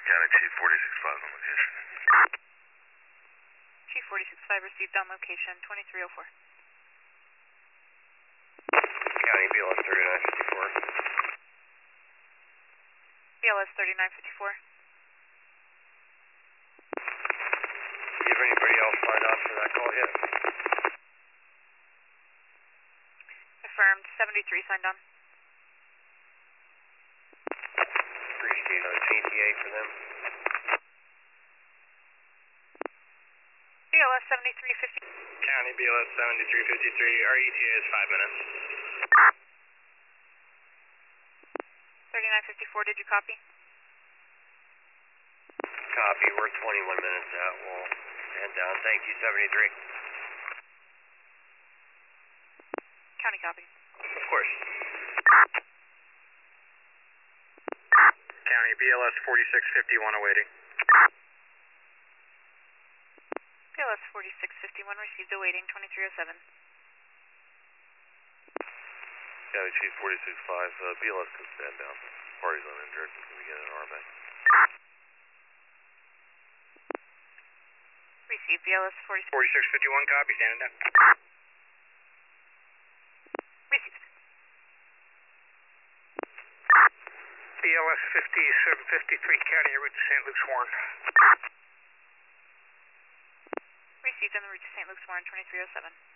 County Chief 465 on location. Chief 465 received on location, 2304. County BLS 3954. BLS 3954. Do you have anybody else signed off for that call yet? Affirmed, 73 signed on. Appreciate on GTA for them. BLS 7350. County BLS 7353, our ETA is 5 minutes. 3954, did you copy? Copy, we're 21 minutes out, we'll head down. Thank you, 73. County copy. Of course. County BLS 4651 awaiting. BLS 4651 received awaiting, 2307. County Chief 465, BLS can stand down. Party's uninjured. Can we get an RMA? Received BLS 46. 4651, copy, standing down. Received. BLS 5753, County, en route to St. Luke's Warren. Received on the route to St. Luke's Warren, 2307.